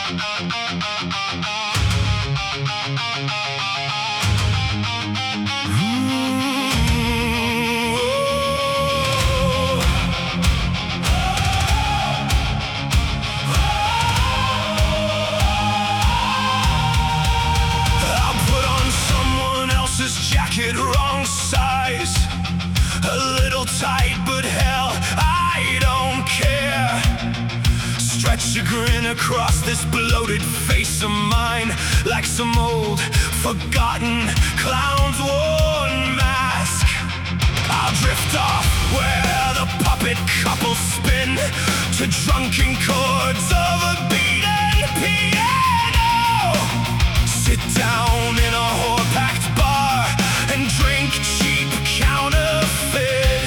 Wrong size, a little tight, but hell, I don't care. Stretch a grin across this bloated face of mine, like some old, forgotten clown's worn mask. I'll drift off where the puppet couples spin to drunken chords of a beaten piano. Sit down in a whore-packed bar and drink cheap counterfeit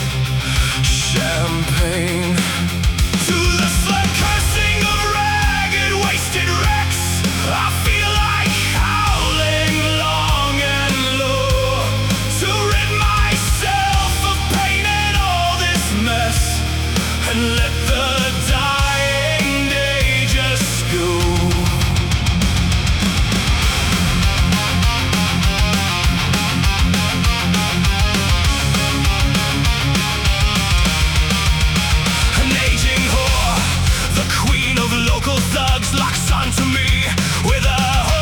champagne. To the slut cursing of ragged, wasted wrecks, I feel like howling long and low to rid myself of pain and all this mess, and let the dying day just go. Thugs locks onto me with a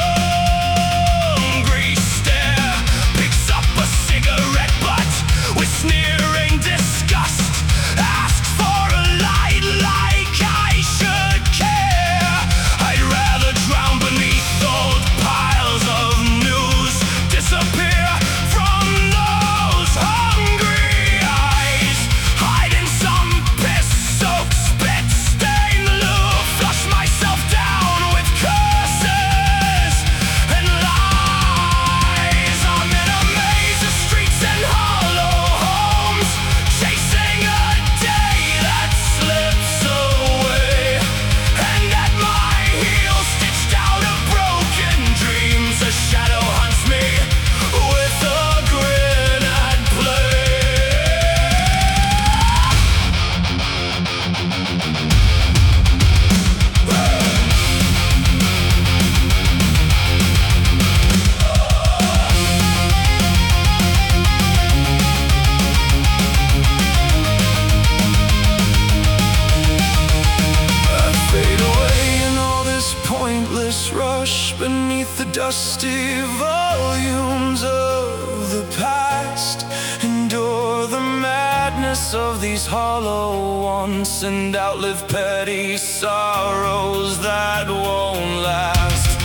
hungry stare, picks up a cigarette butt with sneering disgust, asks for a light like I should care. I'd rather drown beneath old piles of news, disappear from those hungry eyes, hide in some piss-soaked spit-stained loo, flush myself down with curses and lies. I'm in a maze of streets and hollow homes, chasing a day that slips away, and at my heels, stitched out of broken dreams, a shadow hunts me with a grin at play. Fade away in all this pointless rush beneath the dusty volumes of the past. Endure the madness of these hollow wants and outlive petty sorrows that won't last.